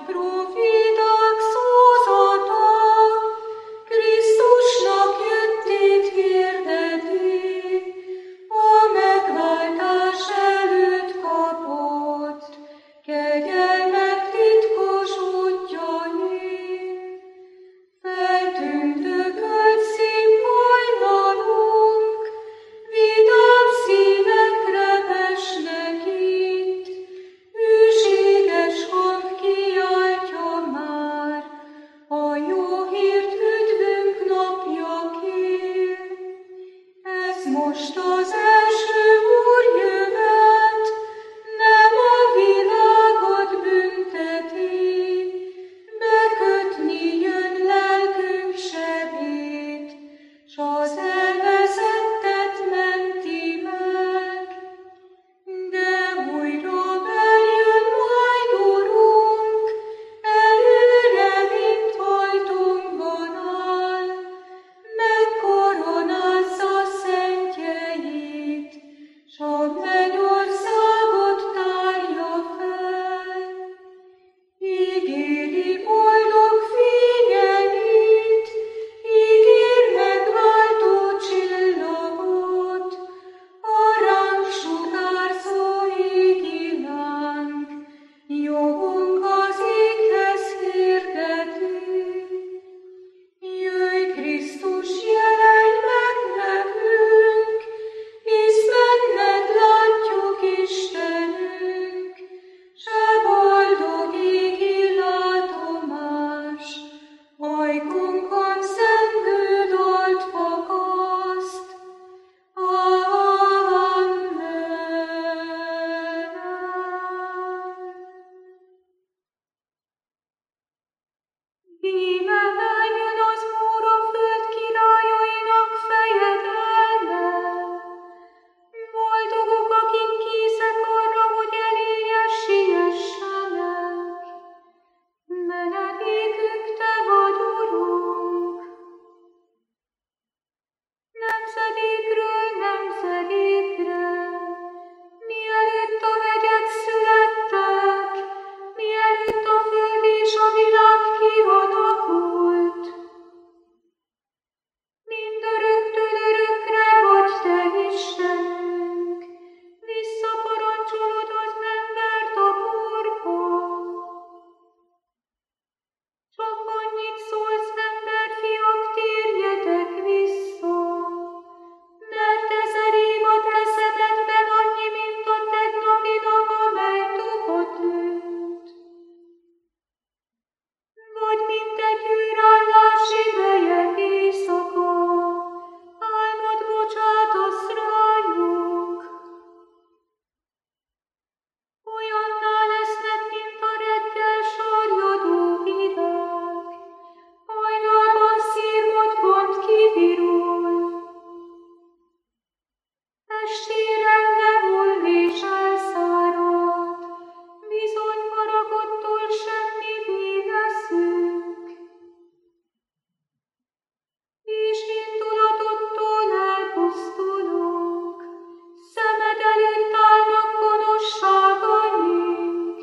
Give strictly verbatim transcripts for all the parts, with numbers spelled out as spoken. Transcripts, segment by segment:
proféták szózata, Krisztusnak jöttét hirdeti, a megváltás előtt kapott, kegyelmek titkos útjain. Feltűntökölt szép hajnalunk, vidám szívek repesnek itt, hűséges hang kiáltja már, a jó hírt üdvünk napjaként. Ez most az első úrjövet, nem a világot bünteti, bekötni jön lelkünk sebét, s az elvezettet menti meg. De újra beljön majd Urunk, előre, mint ajtónkban áll, megkoronázza szentjeit, s a mennyországot tárja fel. Ígéri boldog fényeit, ígér megváltó csillagot, a ránk sugárzó égi láng, jogunk az éghez hirdeti. Jöjj, Krisztus, jelenj meg nekünk, hisz benned látjuk Istenünk, se boldog égi látomás, ajkunkon zengő dalt fakaszt. Amen. Íme eljön az Úr a föld királyainak fejedelme. Boldogok, akik készek arra, hogy eléje siessenek. Menedékünk te vagy, Urunk. Nemzedékről nemzedékre, mielőtt a hegyek születtek, mielőtt a föld és a világ kialakult. Mindöröktől örökre vagy te Istenünk, visszaparancsolod az embert a porba. Csak annyit szólsz, emberfiak, térjetek vissza, mert ezer év a te szemedben annyi, mint a tegnapi nap, amely tova tűnt. Vagy mint egy űrállás ideje éjszaka, álmod bocsátasz rájuk. Olyanná lesznek, mint a reggel sarjadó virág, hajnalban szírmod pont kivirul. Estére lehull és elszárad, bizony haragodtól semmivé leszünk. És indulatottól elpusztulunk, szemed előtt állnak gonoszságaink.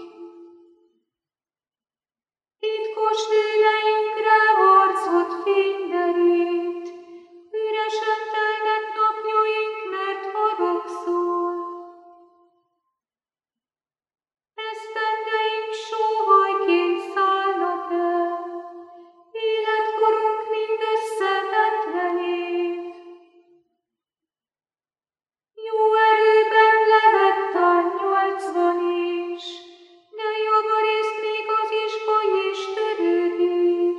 Titkos lőleinkre arcod fényderít, üresen telnek napjaink, mert haragszol. Esztendeink sóhajként szállnak el, életkorunk mindössze hetven év. Jó erőben levettál nyolcvan is, de javarészt még az is baj és törődés.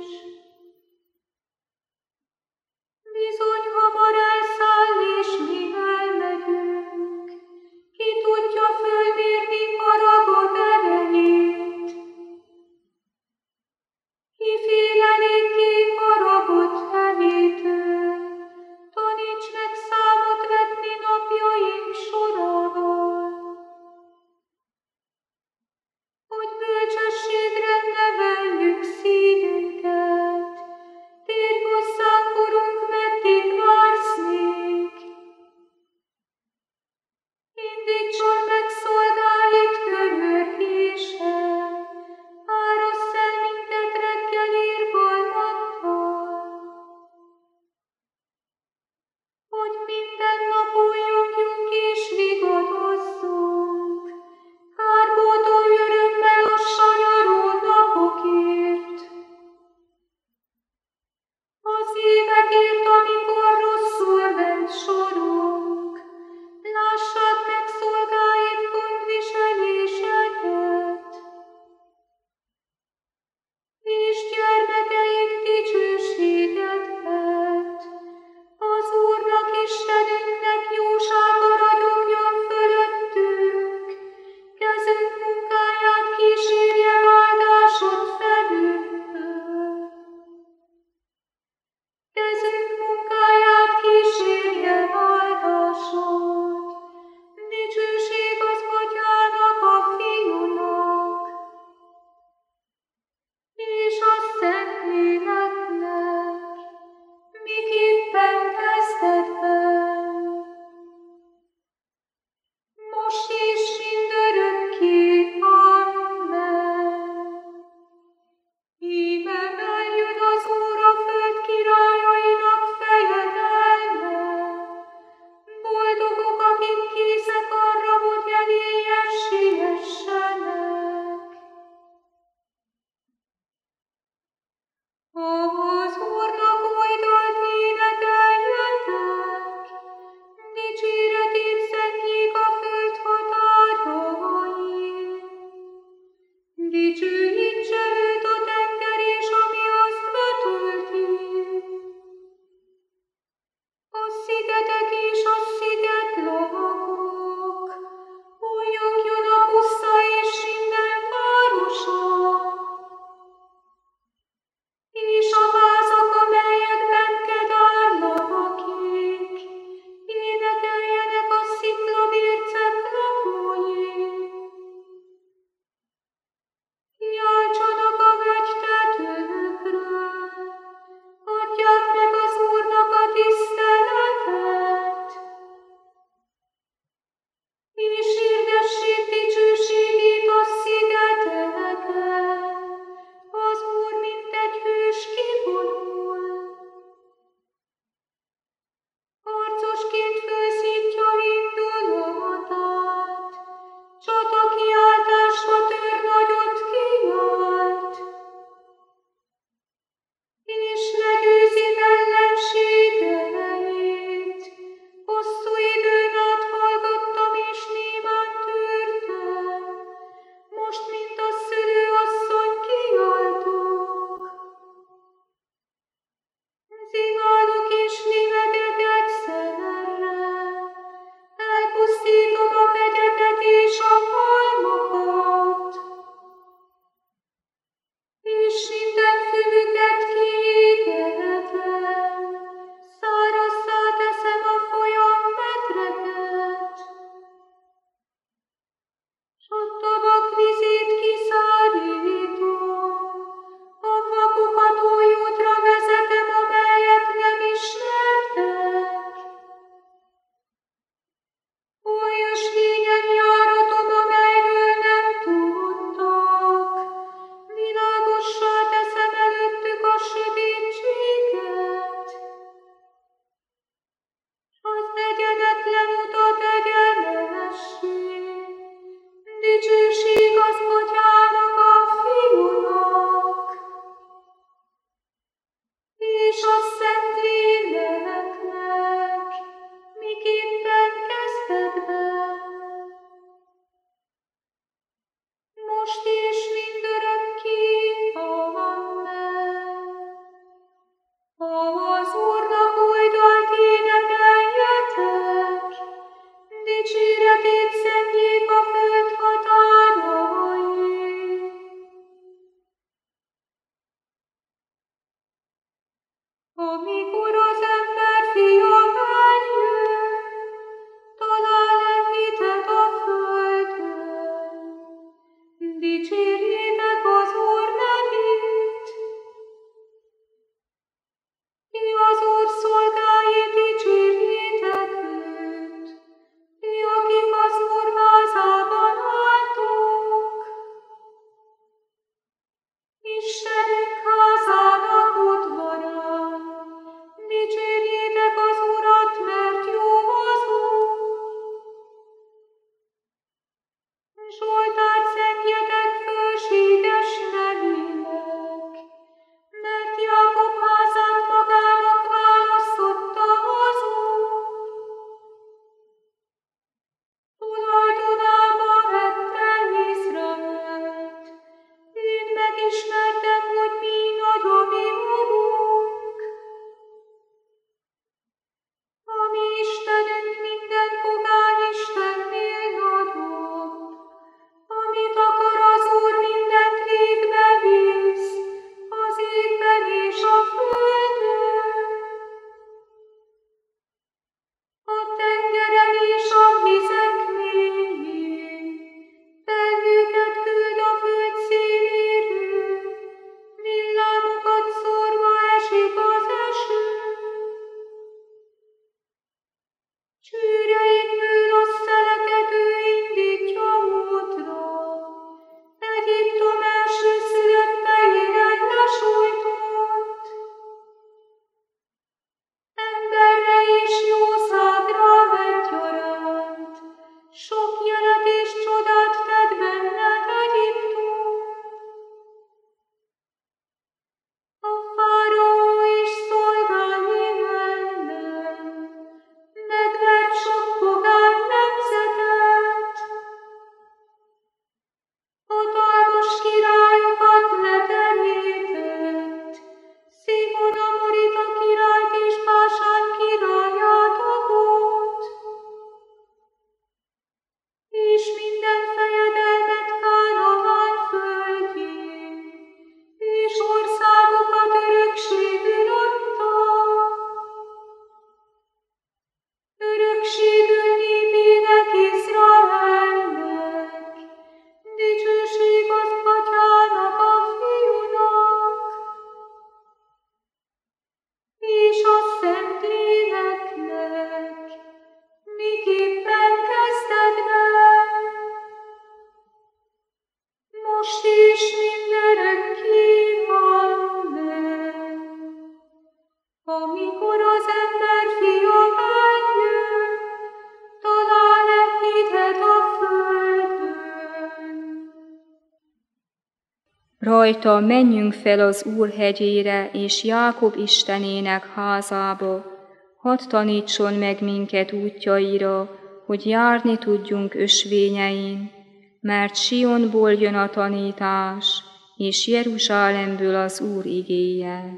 rajta menjünk fel az Úr hegyére és Jákob Istenének házába, hadd tanítson meg minket útjaira, hogy járni tudjunk ösvényein, mert Sionból jön a tanítás, és Jeruzsálemből az Úr igéje.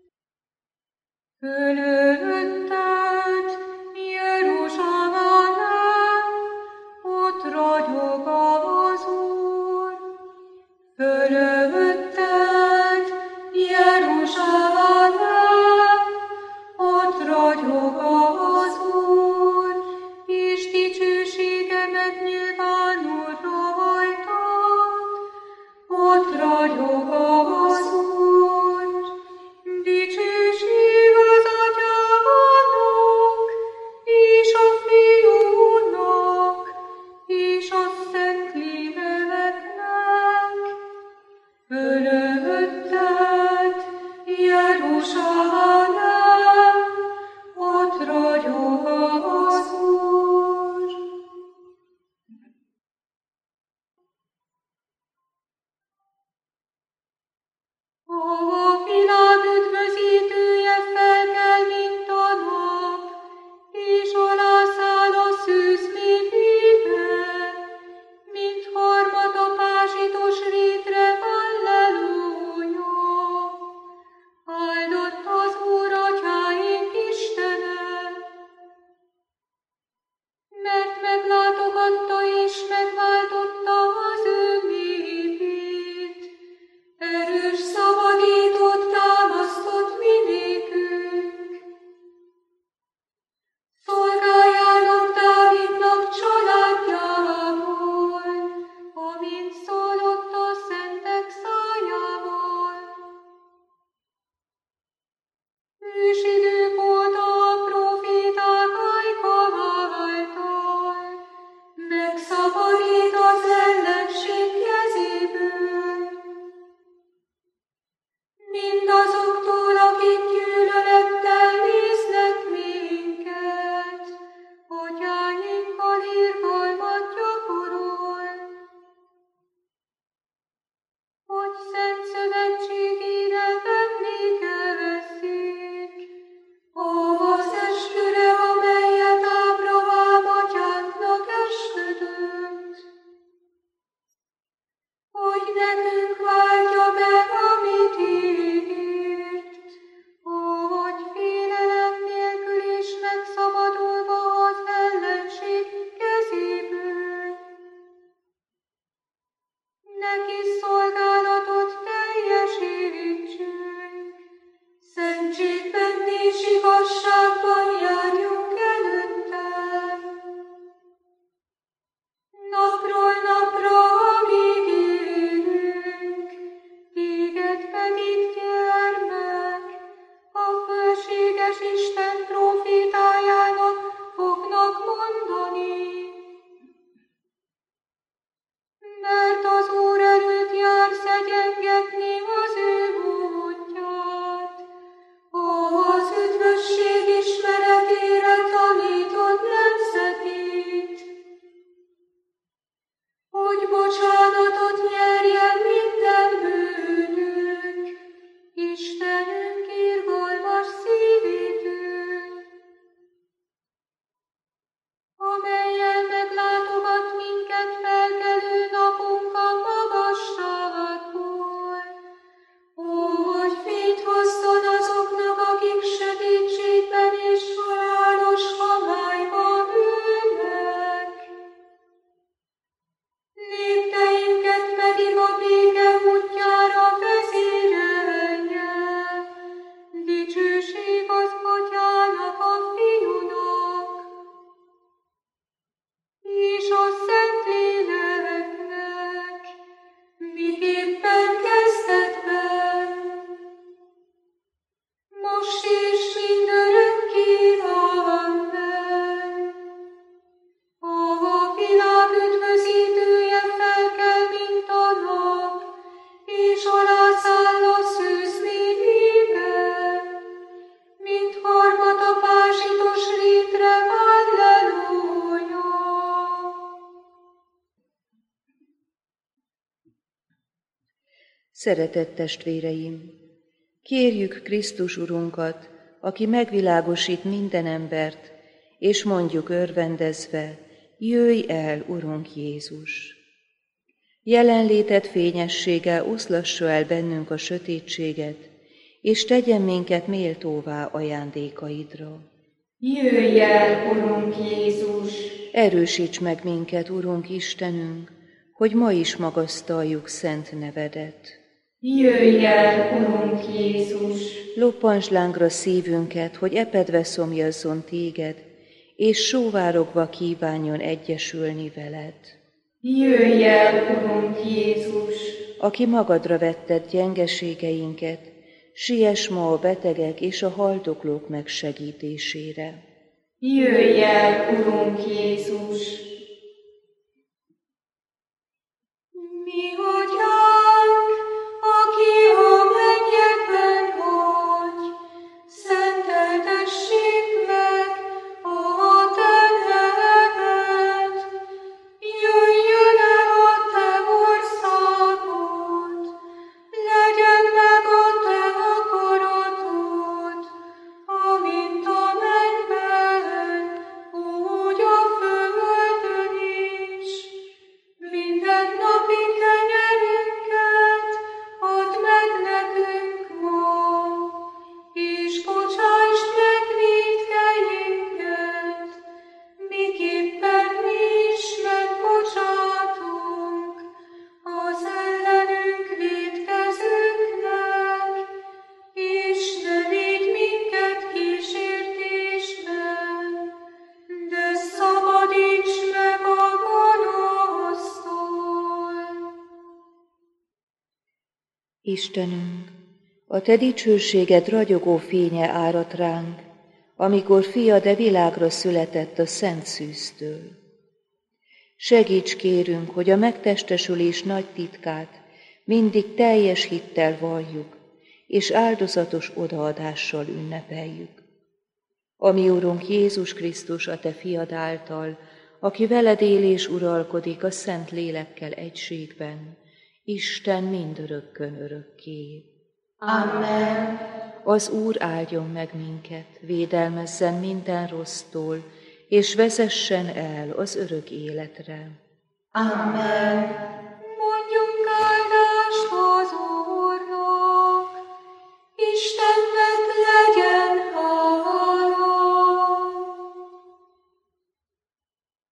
Fölötted, Jeruzsálem, ott ragyog az Úr. Fölötted, Jeruzsálem, ott ragyog az Úr, és dicsőségemet nyilvánul rajtad. Ott ragyog az Úr, dicsőség az Atyának, és a Fiúnak, és a Szentléleknek. Fölötted, Jeruzsálem, ott ragyog az Úr. A világ üdvözítője felkel, mint a nap, és alászáll a szűz mélyére, mint harmat a pázsitos rétre, halleluja. Áldott az Úr, atyáink Istene, mert meglátogatta és megváltotta az ő népét. Erős szabadítót támasztott mi nékünk. Szolgájának, Dávidnak családjával, amint szólott a szentek szájával. Ősidők óta a proféták ajka által megszabadít az ellenség kezéből. Mindazoktól, akik gyűlölettel néznek minket, atyáinkkal irgalmat gyakorol, hogy szent szövetségére emlékezzék, az esküre, amelyet Ábrahám atyánknak esküdött, hogy nekünk váltja meg, amit ígért, hogy félelem nélkül is megszabadulva az ellenség kezéből. Neki szolgálatot teljesítsünk, szentségben és igazságban járjunk előtte. Napról napra, amíg élünk, téged pedig, gyermek, a fölséges Isten profétájának fognak mondani. Mert az Úr erőt jár szegyengetni az ő útját, az üdvösség ismeretére tanított nemzetét, hogy bocsánatot nyerjen minden bűnünk, Szeretett testvéreim, kérjük Krisztus Urunkat, aki megvilágosít minden embert, és mondjuk örvendezve, jöjj el, Urunk Jézus! Jelenléted fényessége oszlassa el bennünk a sötétséget, és tegyen minket méltóvá ajándékaidra. Jöjj el, Urunk Jézus! Erősíts meg minket, Urunk Istenünk, hogy ma is magasztaljuk szent nevedet. Jöjj el, Urunk Jézus! Loppansd lángra szívünket, hogy epedve szomjazzon téged, és sóvárogva kívánjon egyesülni veled. Jöjj el, Urunk Jézus! Aki magadra vetted gyengeségeinket, siess ma a betegek és a haldoklók megsegítésére. Jöjj el, Urunk Jézus! Mi atyánk, aki a mennyekben vagy, szenteltessék meg a te neved. Jöjjön el a te országod, legyen meg a te akaratod, amint a mennyben, úgy a földön is. Mindennapi kenyerünket add meg nekünk ma, és bocsásd meg vétkeinket, miképpen mi is megbocsátunk az ellenünk vétkezőknek, és ne vigy minket kísértésbe, de szabadíts meg a gonosztól. Istenünk, a te dicsőséged ragyogó fénye áradt ránk, amikor fia de világra született a szent szűztől. Segíts kérünk, hogy a megtestesülés nagy titkát mindig teljes hittel valljuk, és áldozatos odaadással ünnepeljük. A mi Urunk Jézus Krisztus, a te fiad által, aki veled él és uralkodik a Szent Lélekkel egységben, Isten mindörökkön örökké. Amen. Az Úr áldjon meg minket, védelmezzen minden rossztól, és vezessen el az örök életre. Amen.